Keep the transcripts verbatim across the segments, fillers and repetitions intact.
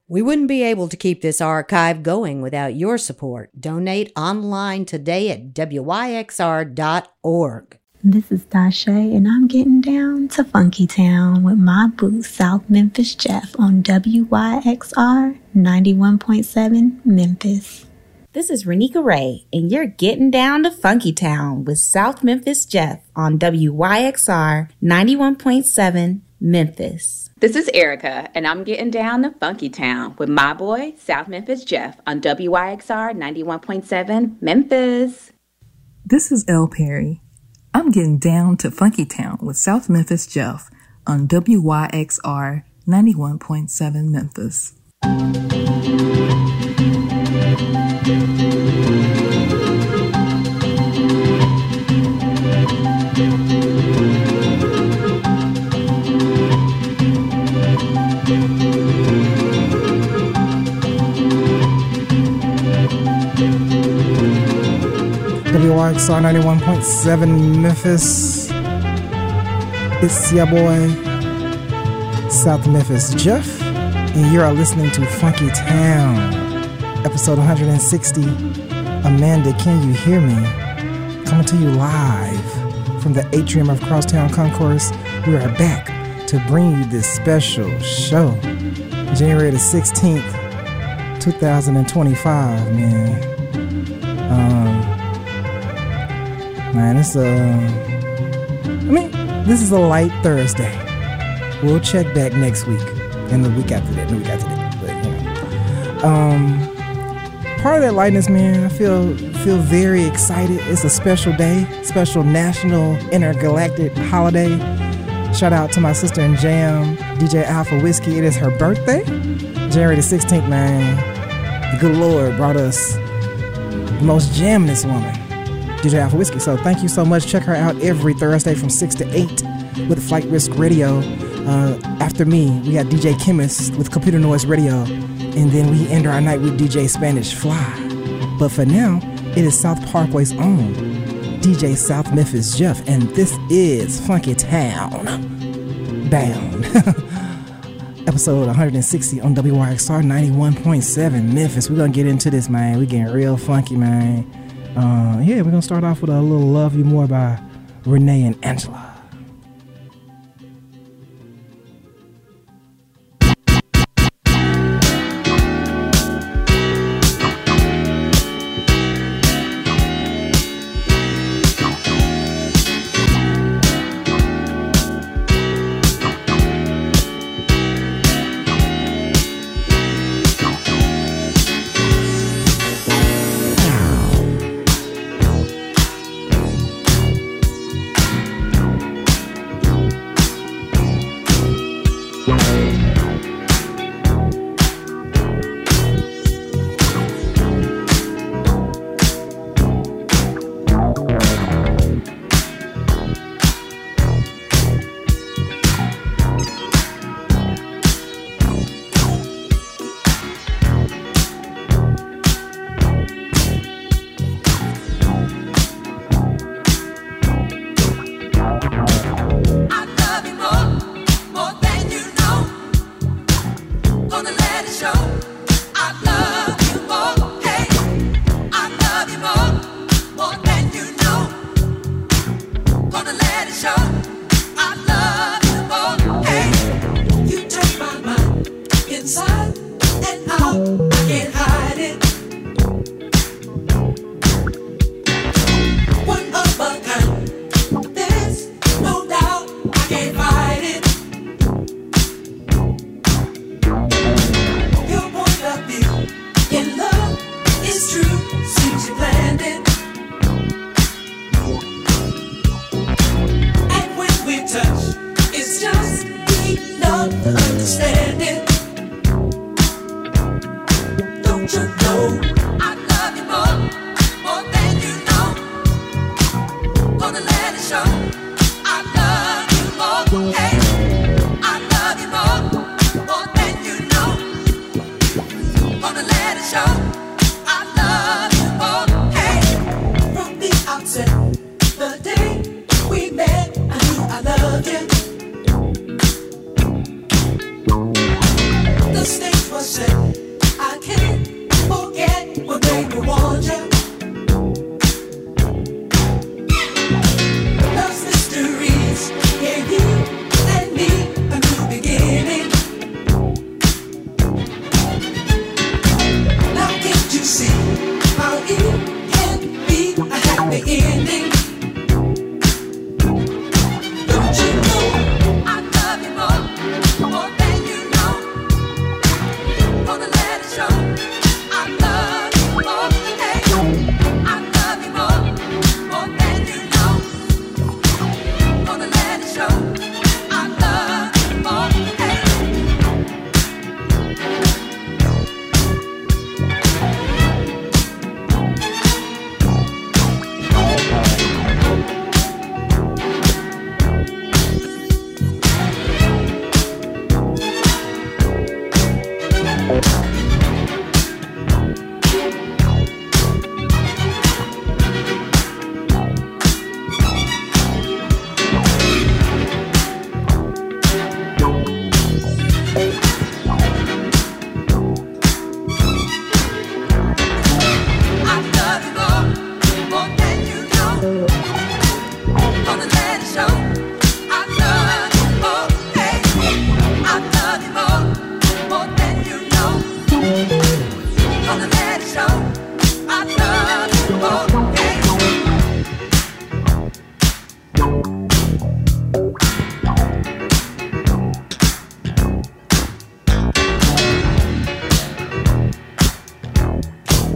We wouldn't be able to keep this archive going without your support. Donate online today at W Y X R dot org. This is Dashay, and I'm getting down to Funky Town with my boo, South Memphis Jeff, on W Y X R ninety-one point seven Memphis. This is Renika Ray, and you're getting down to Funky Town with South Memphis Jeff on W Y X R ninety-one point seven Memphis. This is Erica, and I'm getting down to Funky Town with my boy, South Memphis Jeff, on W Y X R ninety-one point seven Memphis. This is Elle Perry. I'm getting down to Funky Town with South Memphis Jeff on W Y X R ninety-one point seven Memphis. W Y X R ninety-one point seven Memphis. It's your boy, South Memphis Jeff, and you are listening to Funky Town, episode one hundred sixty. Amanda, can you hear me? Coming to you live from the atrium of Crosstown Concourse. We are back to bring you this special show, January the sixteenth, twenty twenty-five, man. Um, Man, it's a, I mean, this is a light Thursday. We'll check back next week and the week after that, the week after that. But, you know, um, part of that lightness, man, I feel feel very excited. It's a special day, special national intergalactic holiday. Shout out to my sister in Jam, D J Alpha Whiskey. It is her birthday, January the sixteenth, man. The good Lord brought us the most jammin'est woman, D J Alpha Whiskey. So thank you so much. Check her out every Thursday from six to eight with Flight Risk Radio. Uh, after me, we got D J Chemist with Computer Noise Radio. And then we end our night with D J Spanish Fly. But for now, it is South Parkway's own D J South Memphis Jeff. And this is Funky Town Bound. Episode one hundred sixty on W Y X R ninety-one point seven Memphis. We're going to get into this, man. We're getting real funky, man. Uh, yeah, we're going to start off with a little Love You More by Renee and Angela. The stage was set.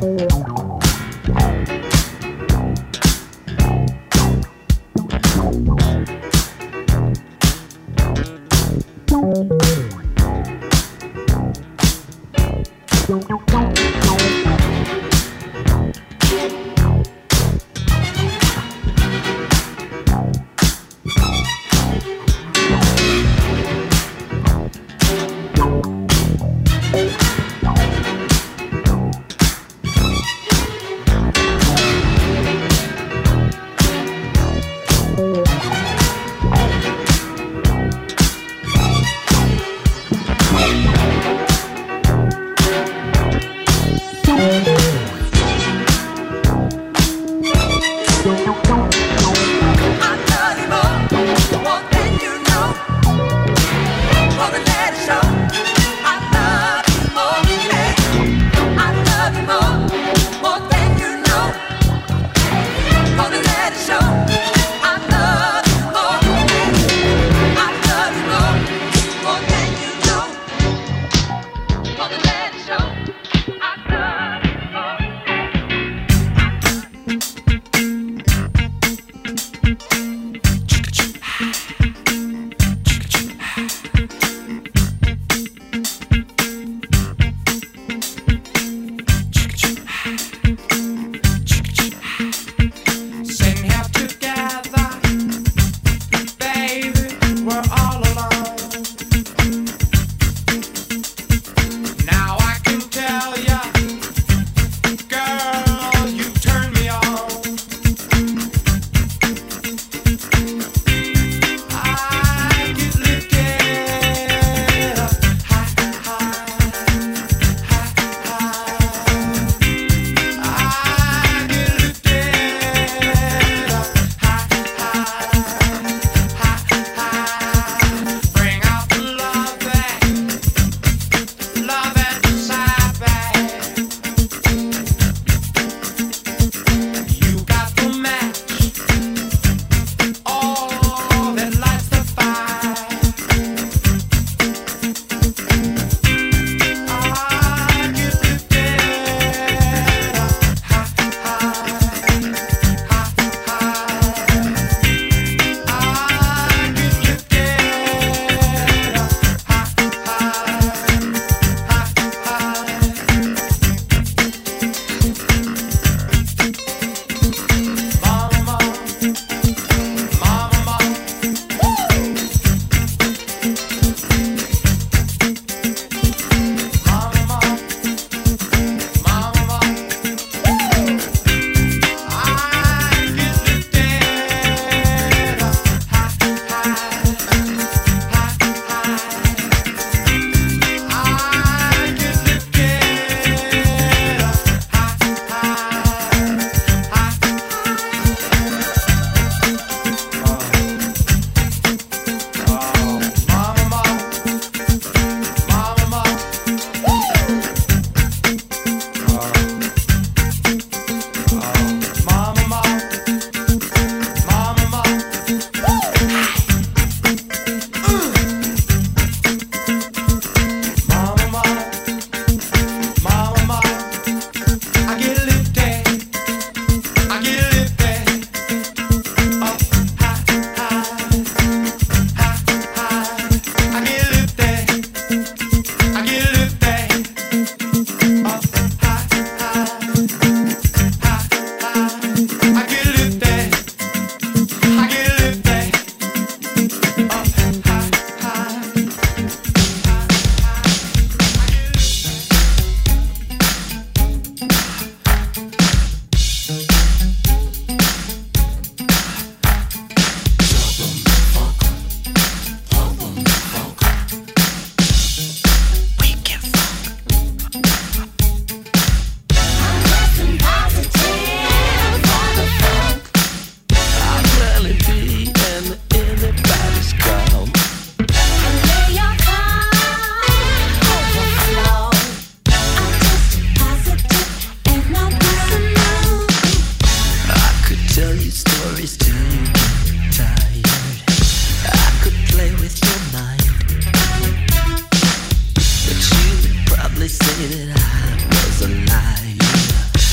say that I was a liar.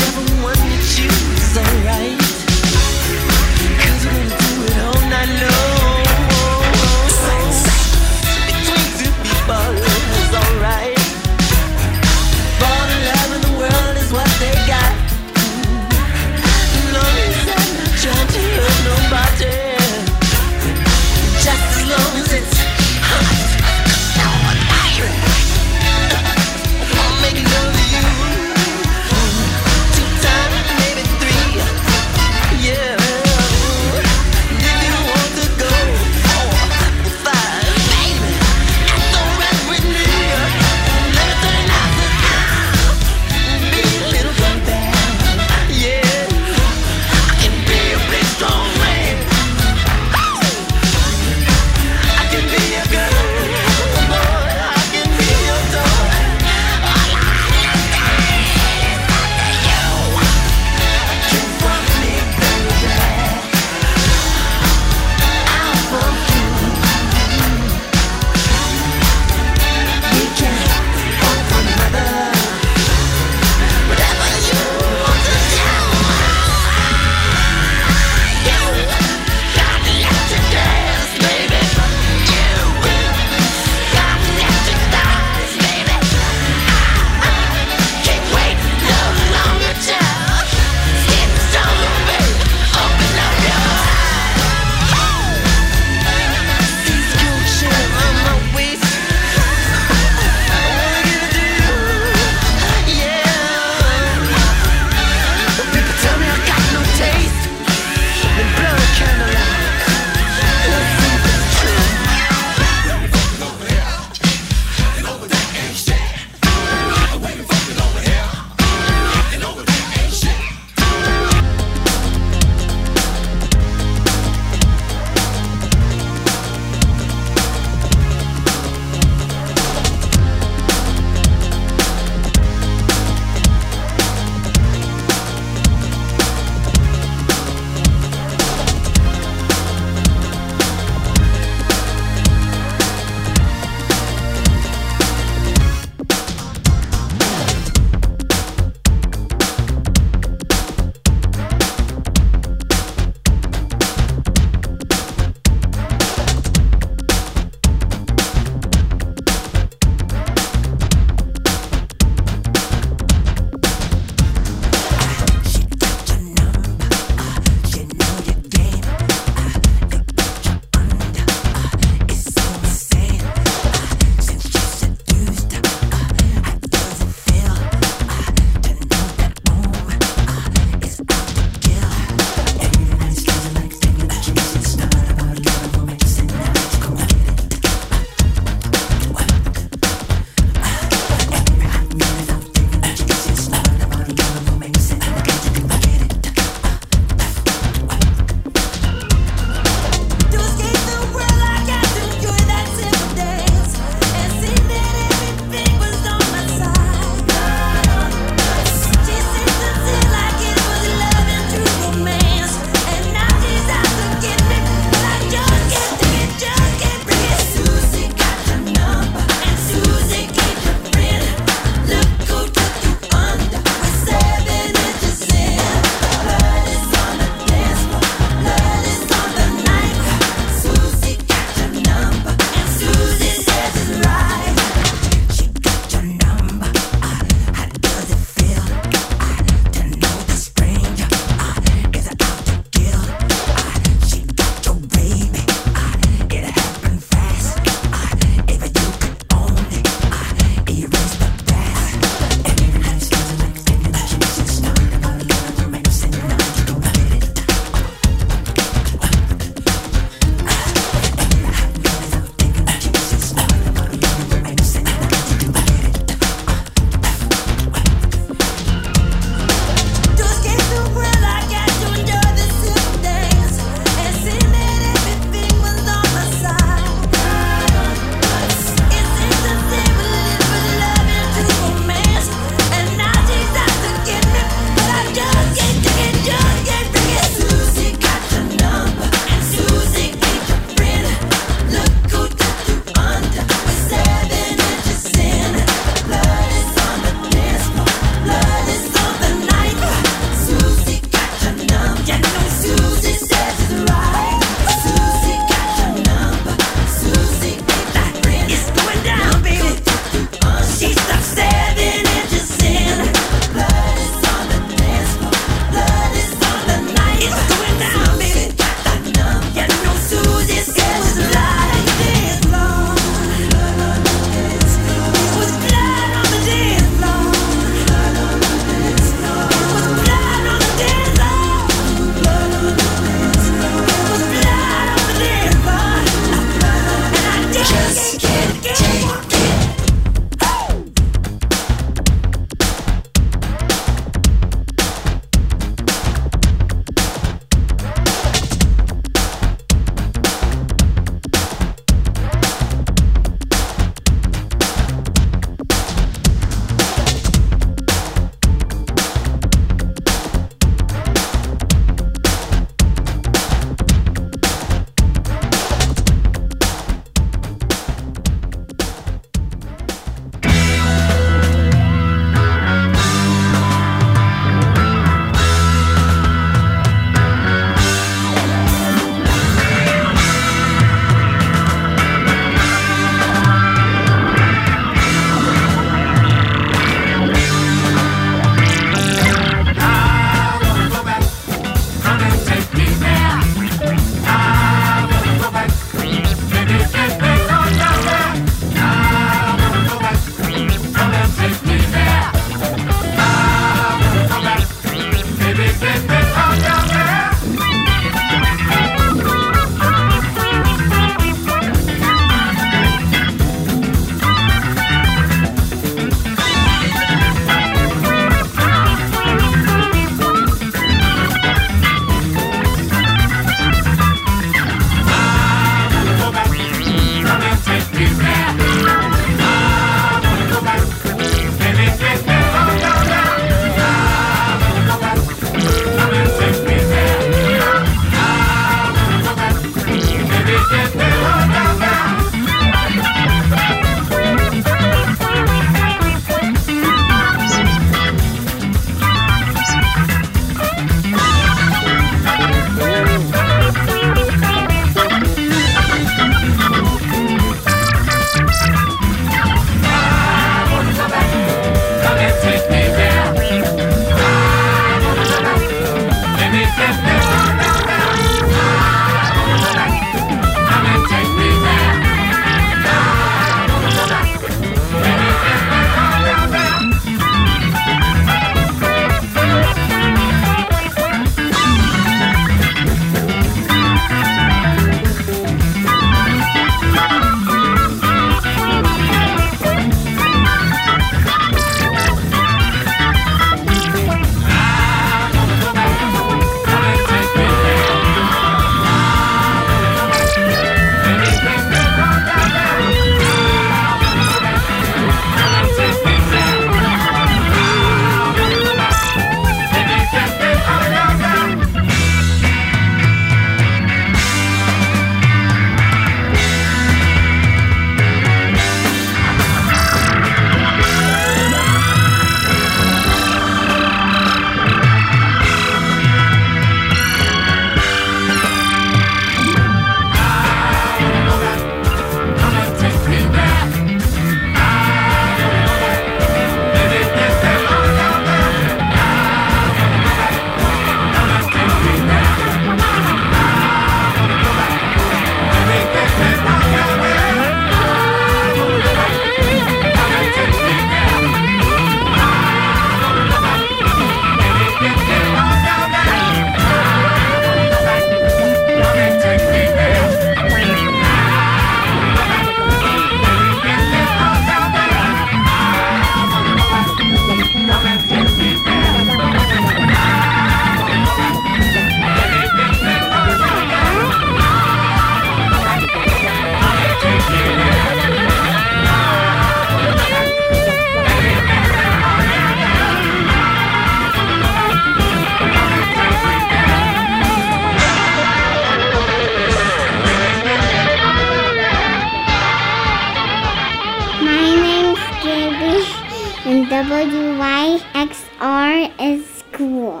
W Y X R is cool.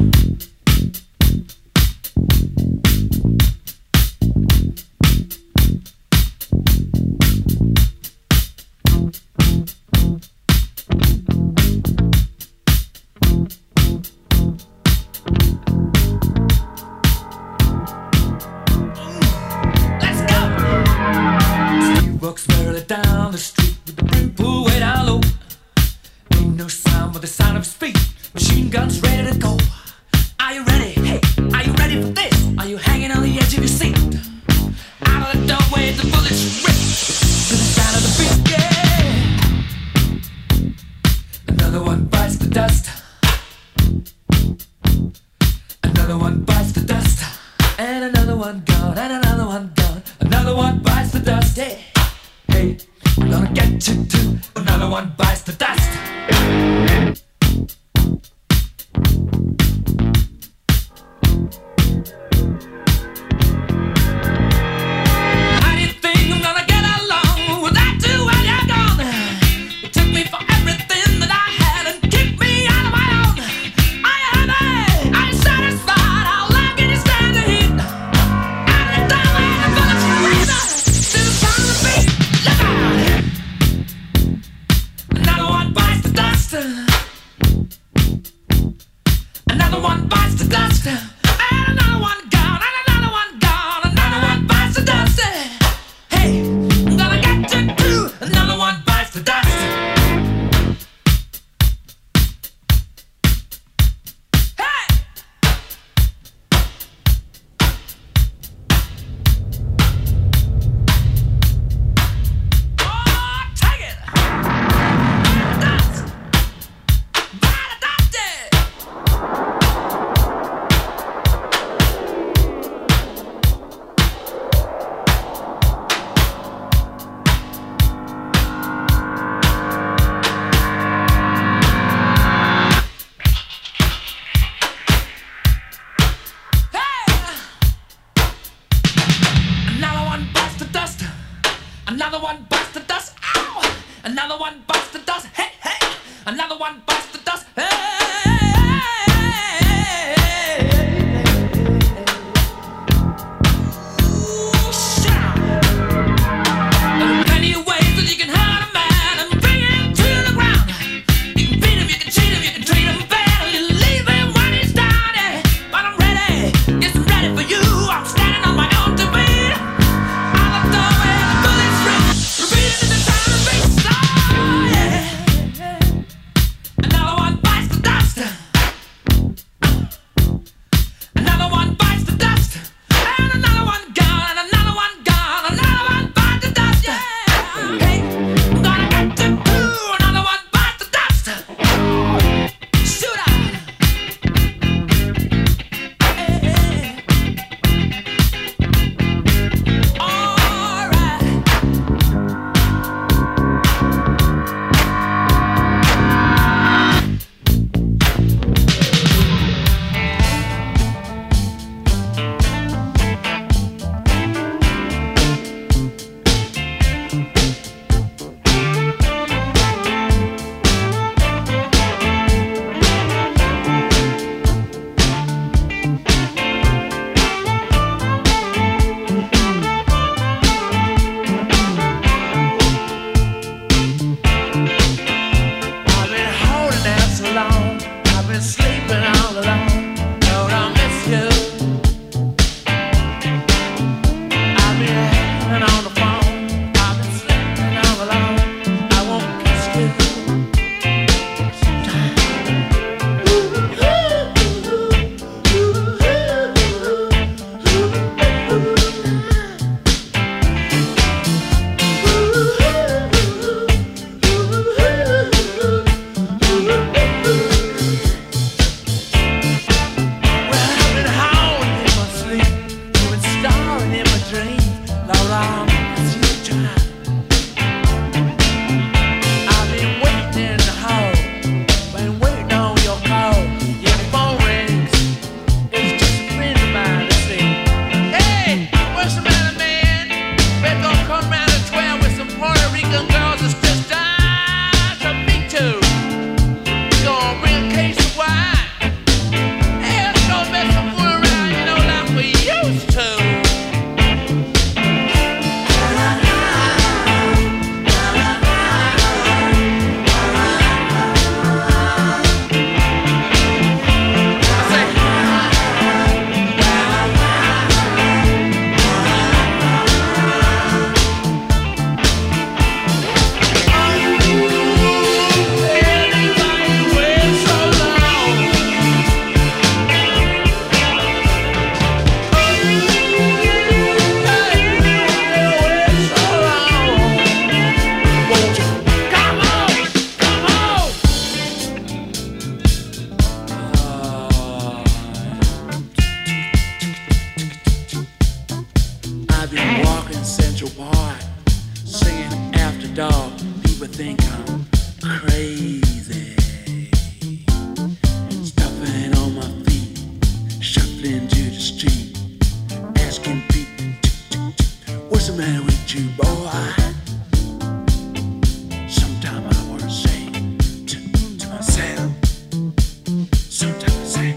Walks barely down the street with the brim pulled way down low. Ain't no sound but the sound of his feet. Machine guns ready to go. Are you ready? Hey, are you ready for this? Are you hanging on the edge of your seat? Out of the doorway, the bullets rip to the sound of the beat. Yeah. Another one bites the dust. Another one bites the dust. And another one gone. And another one gone. Another one bites the dust. Yeah. Hey, I'm gonna get you too. Another one bites the dust. How do you think I'm gonna get along without you when you're gone? You took me for everything that I had and kicked me out of my own. Are you happy? Are you satisfied? How long can you stand the heat? Out of the doorway, the bullets rip to the sound of the beat. Look out! Another one bites the dust. Another one bites the dust. And another one gone. And another one gone. Another one bites the dust. Hey, I'm gonna get you too. Another one bites the dust. Hey! Oh, take it! Dust! Bite the dust! Another one bites the dust. Another one bites the dust. Ow! Another one bites the dust. Hey, hey! Another one bites the dust. Hey! Ooh, shout! There are plenty of ways that you can hurt a man and bring him to the ground. You can beat him, you can cheat him, you can treat him bad, you leave him when he's down. Yeah. But I'm ready, yes, I'm ready for you. I'm standing on my own two feet. Out the doorway, the bullets rip, repeating in the sound of beats. Oh, yeah. Another one bites the dust. Central Park, singing after dark. People think I'm crazy. Stuffing on my feet, shuffling to the street, asking people, what's the matter with you, boy? Sometimes I want to say to, to myself, sometimes I say,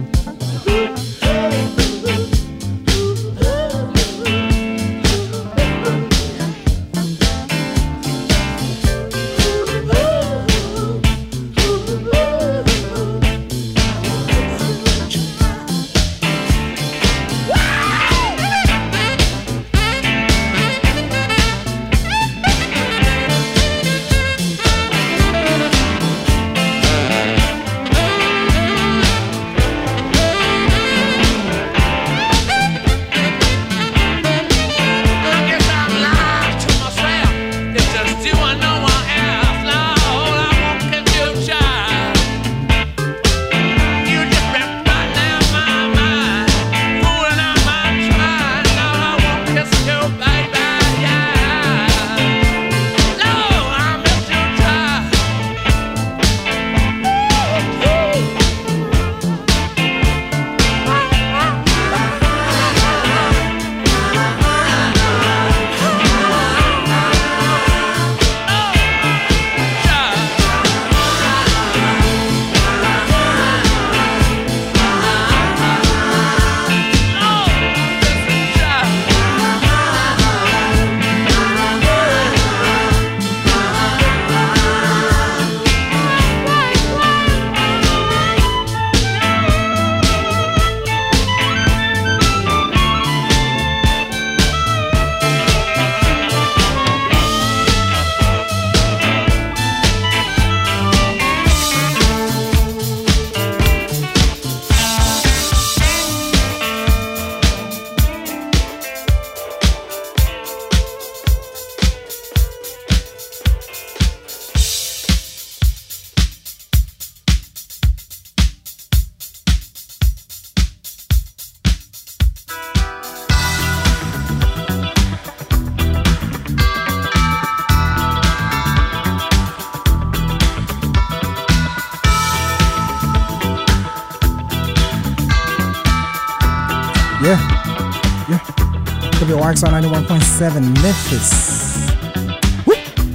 W Y X R ninety-one point seven Memphis. Woo!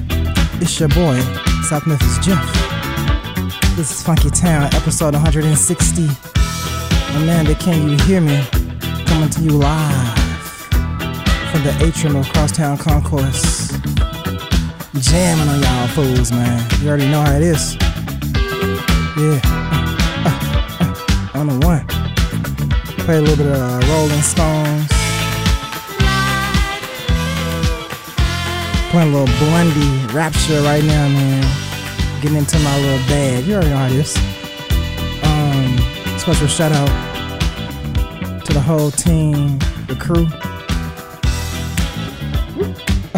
It's your boy, South Memphis Jeff. This is Funky Town, episode one hundred sixty. Amanda, can you hear me? Coming to you live from the atrium of Crosstown Concourse. Jamming on y'all fools, man. You already know how it is. Yeah. Uh, uh, uh, on the one. Play a little bit of uh, Rolling Stones. Playing a little Blondie Rapture right now, man. Getting into my little bag. You already know how it is. Um, special shout out to the whole team, the crew. Uh,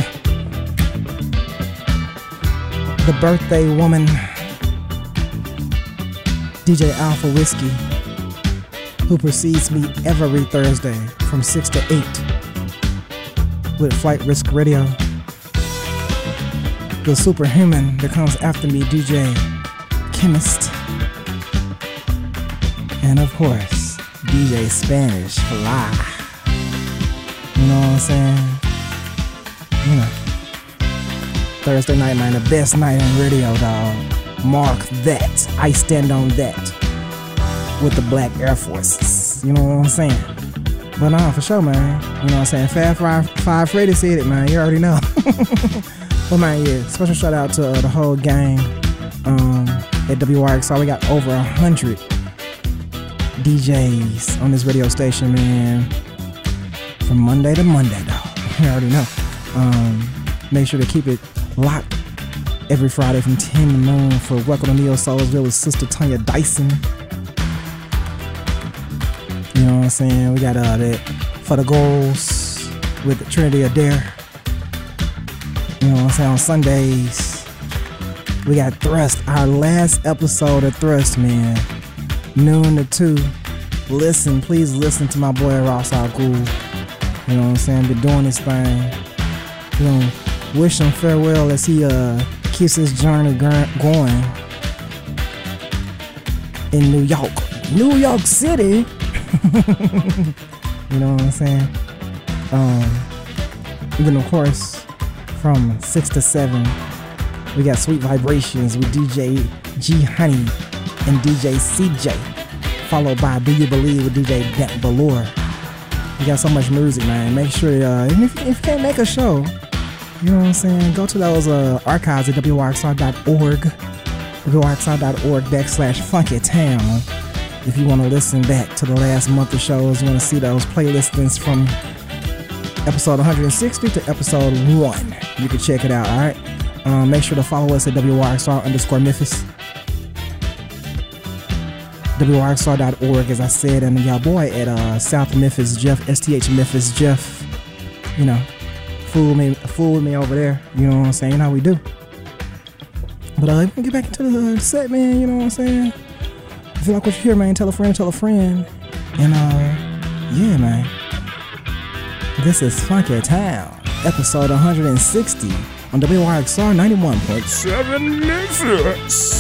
the birthday woman, D J Alpha Whiskey, who precedes me every Thursday from six to eight with Flight Risk Radio. The superhuman that comes after me, D J Chemist. And of course, D J Spanish Fly. You know what I'm saying? You know. Thursday night, man, the best night in radio, dog. Mark that. I stand on that. With the Black Air Forces. You know what I'm saying? But nah, for sure, man. You know what I'm saying? Fab Five, Five Freddy said it, man. You already know. But man, yeah, special shout out to uh, the whole gang um, at W Y X R. We got over a hundred D Js on this radio station, man. From Monday to Monday, dog. You already know. Um, make sure to keep it locked every Friday from ten to noon for Welcome to Neo Soulsville with Sister Tanya Dyson. You know what I'm saying? We got uh, that For the Goals with Trinity Adair. You know what I'm saying? On Sundays, we got Thrust, our last episode of Thrust, man. Noon to two. Listen, please listen to my boy Ross Al Ghul. You know what I'm saying? Been doing this thing We're gonna wish him farewell as he uh, keeps his journey going in New York. New York City. You know what I'm saying? Um, and then, of course, from six to seven, we got Sweet Vibrations with D J G Honey and D J C J, followed by Do You Believe with D J Dent Velour. We got so much music, man. Make sure, uh, if, if you can't make a show, you know what I'm saying, go to those uh, archives at W Y X R dot org, W Y X R dot org backslash Funky Town. If you want to listen back to the last month of shows, you want to see those playlistings from episode one sixty to episode one, you can check it out, all right? Um, make sure to follow us at W Y X R underscore Memphis. W Y X R dot org, as I said, and y'all boy at uh, South Memphis Jeff, S T H Memphis Jeff. You know, fool me, fool with me over there. You know what I'm saying? You know how we do. But uh, get back into the set, man. You know what I'm saying? If you like what you hear, man, tell a friend, tell a friend. And uh, yeah, man. This is Funky Town, episode one sixty on W Y X R ninety-one point seven Memphis.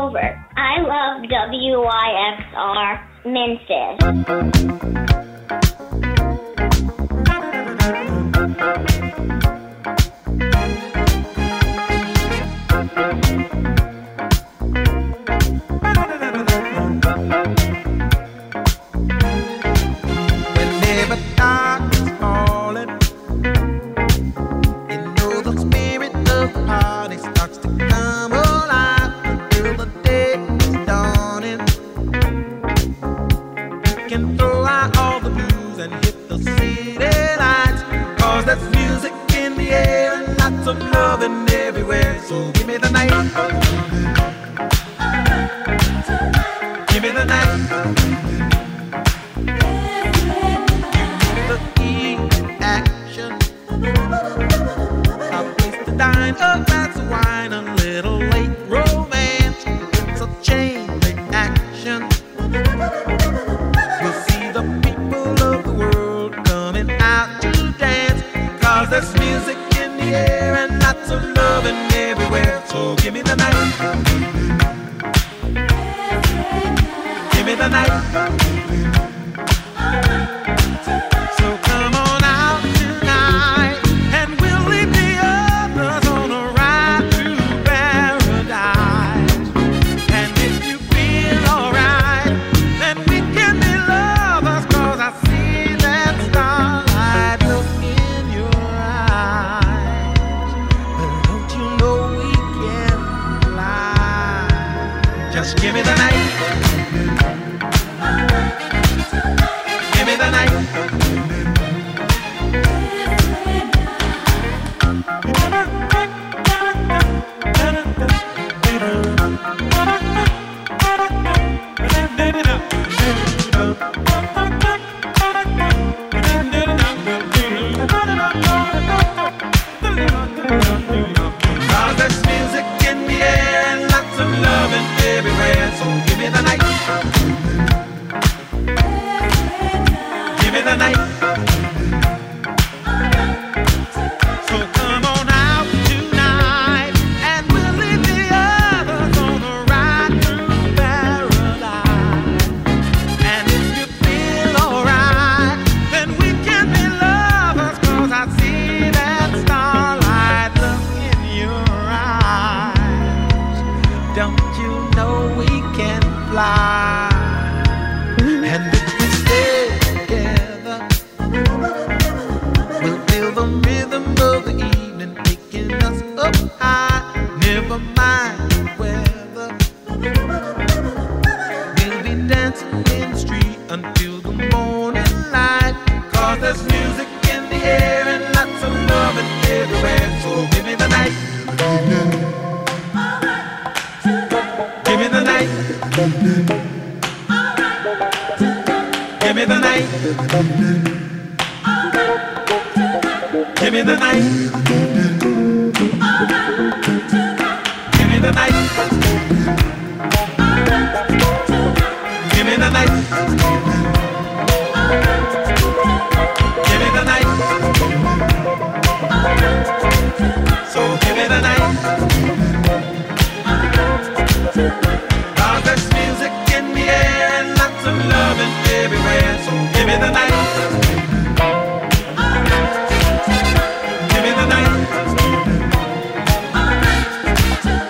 over. I love W Y X R Memphis.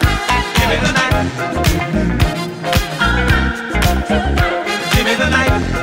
Give me the night.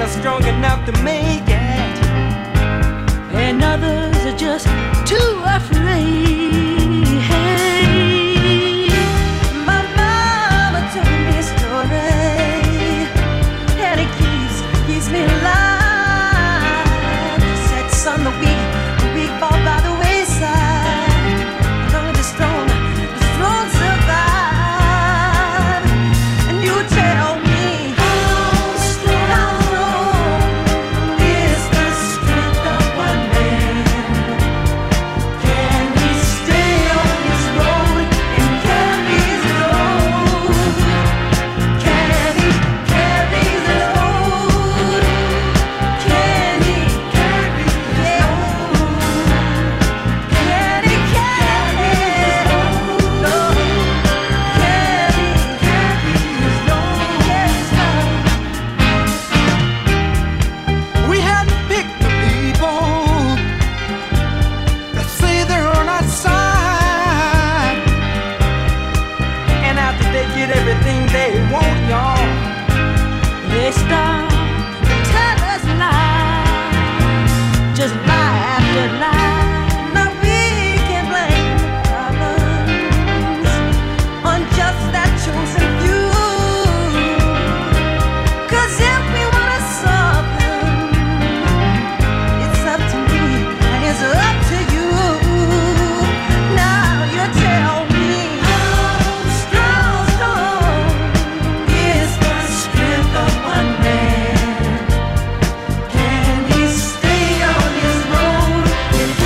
are strong enough to make it, and others are just too afraid. Hey, my mama told me a story, and it keeps, keeps me alive. She said, son, the weak, the weak fall by the wayside, and only the strong, the strong survive. And you tell me, they start to tell us lies, just lie after lie. Now we can blame the problems on just that chosen few, 'cause if we wanna solve them, it's up to me and it's up to you. Now you tell me, how strong, strong is the strength of one man? Can he stay on his road and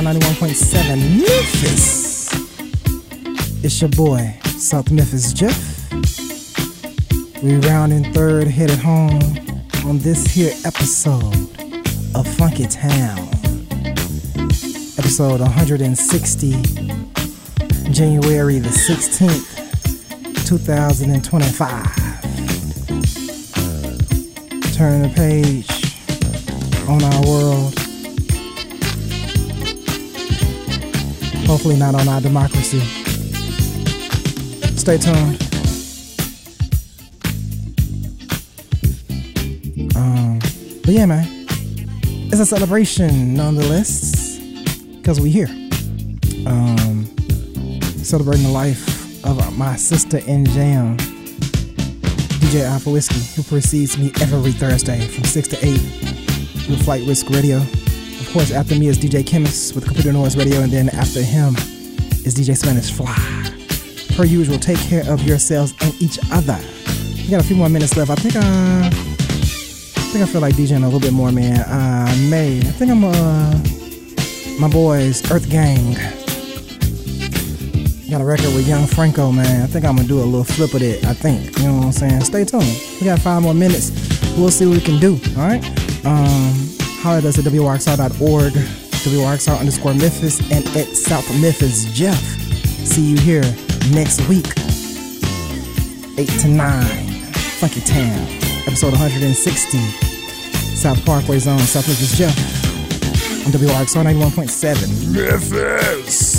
ninety-one point seven Memphis. It's your boy, South Memphis Jeff. We rounding third, headed home on this here episode of Funky Town. Episode one hundred sixty, January the sixteenth, two thousand twenty-five. Turn the page on our world. Hopefully not on our democracy. Stay tuned. Um, but yeah, man, it's a celebration nonetheless, because we here. Um, celebrating the life of my sister in jam, D J Alpha Whiskey, who precedes me every Thursday from six to eight with Flight Risk Radio. Of course, after me is D J Chemist with Computer Noise Radio, and then after him is D J Spanish Fly. Per usual, take care of yourselves and each other. We got a few more minutes left. I think uh, I think I feel like DJing a little bit more, man. Uh, May. I think I'm uh, my boys, Earth Gang. Got a record with Young Franco, man. I think I'm gonna do a little flip of it. I think. You know what I'm saying? Stay tuned. We got five more minutes. We'll see what we can do. All right. Um. Holler at us at W R X R dot org, W R X R underscore Memphis, and at South Memphis Jeff. See you here next week, eight to nine, Funky Town, episode one hundred sixty, South Parkway Zone, South Memphis Jeff, on W R X R ninety-one point seven, Memphis.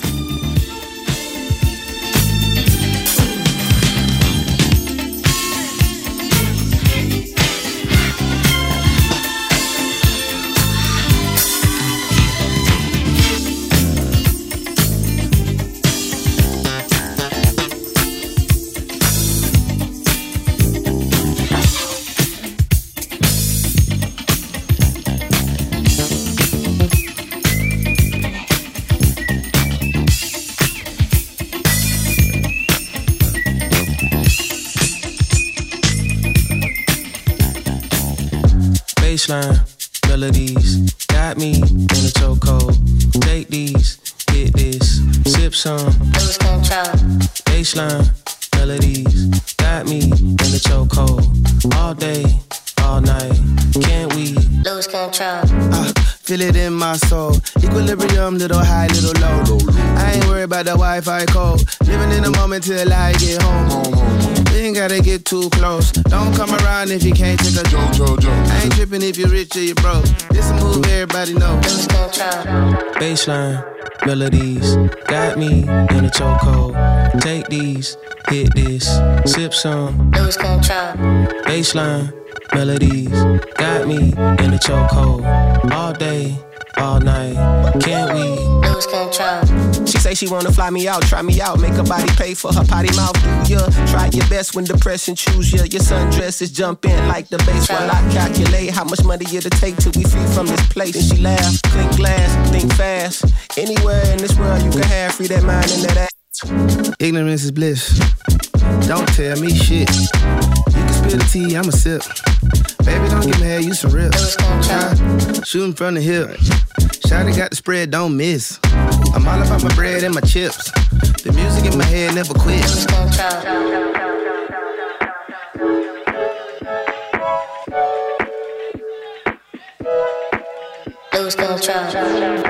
Baseline, melodies, got me in a chokehold. Take these, hit this, sip some, lose control. Baseline, melodies, got me in a chokehold. All day, all night, can't we lose control? Uh, feel it in my soul. Equilibrium, little high, little low. I ain't worried about the Wi-Fi code. Living in the moment till I get home. You ain't gotta get too close. Don't come around if you can't take a joke. I ain't tripping if you're rich or you're broke. This a move everybody knows. Baseline, melodies, got me in a chokehold. Take these, hit this, sip some, lose control. Baseline, melodies, got me in a chokehold. All day, all night, can't we lose control? She say she wanna fly me out, try me out, make her body pay for her potty mouth. Do ya try your best when depression choose ya? Your sundress is jump in like the bass while I calculate how much money it'll take till we free from this place. And she laugh, clink glass, think fast. Anywhere in this world you can have free that mind and that ass. Ignorance is bliss. Don't tell me shit. You can spill the tea, I'ma sip. Baby, don't get mad, you some rips. Uh, shooting from the hip. Shawty got the spread, don't miss. I'm all about my bread and my chips. The music in my head never quits. Lose control.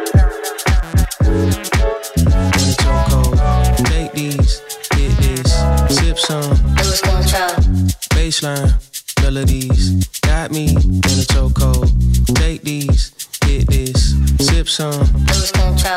Take these, hit this, sip some, lose control. Baseline, melodies, got me in a chokehold. Take these, hit this, sip some, lose control.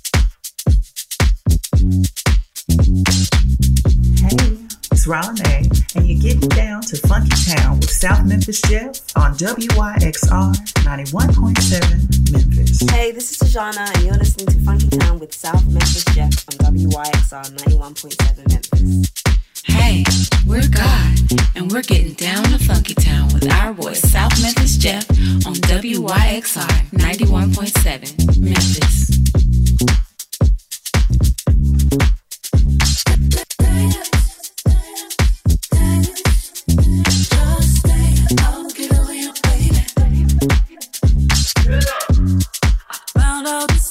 Hey, it's Rollin', and you're getting down to Funky Town with South Memphis Jeff on W Y X R ninety-one point seven Memphis. Hey, this is Tajana, and you're listening to Funky Town with South Memphis Jeff on W Y X R ninety-one point seven Memphis. Hey, we're God, and we're getting down to Funky Town with our boy South Memphis Jeff on W Y X R ninety-one point seven Memphis. Found out this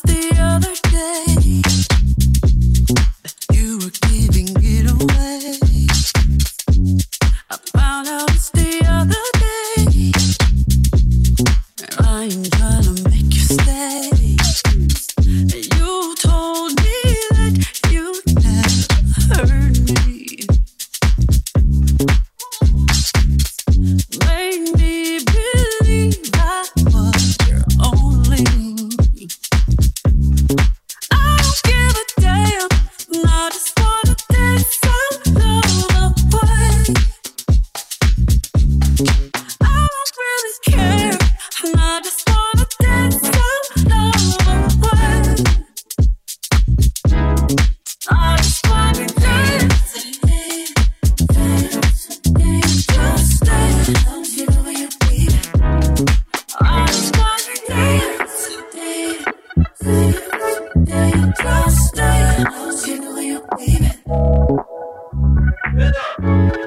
I'll stay. I'll see the way you're leaving.